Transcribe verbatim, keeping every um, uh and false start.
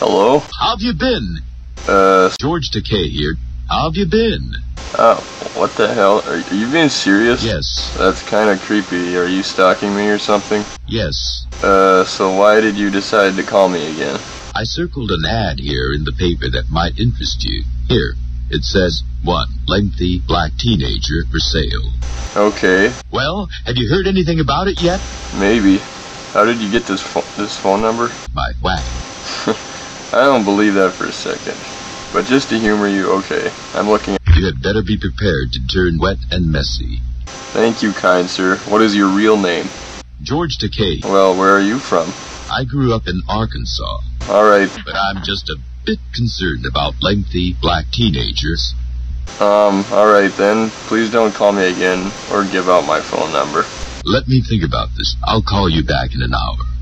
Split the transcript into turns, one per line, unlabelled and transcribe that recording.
Hello?
How've you been?
Uh,
George Takei here. How've you been?
oh, what the hell? Are, are you being serious?
Yes.
That's kind of creepy. Are you stalking me or something?
Yes.
Uh, so why did you decide to call me again?
I circled an ad here in the paper that might interest you. Here, it says, one, lengthy black teenager for sale.
Okay,
Well, have you heard anything about it yet?
maybe. How did you get this pho- this phone number?
My whack.
I don't believe that for a second. But just to humor you, okay. I'm looking at...
You had better be prepared to turn wet and messy.
Thank you, kind sir. What is your real name?
George Takei.
Well, where are you from?
I grew up in Arkansas,
Alright,
but I'm just a bit concerned about lengthy black teenagers.
um, alright then. Please don't call me again or give out my phone number.
Let me think about this. I'll call you back in an hour.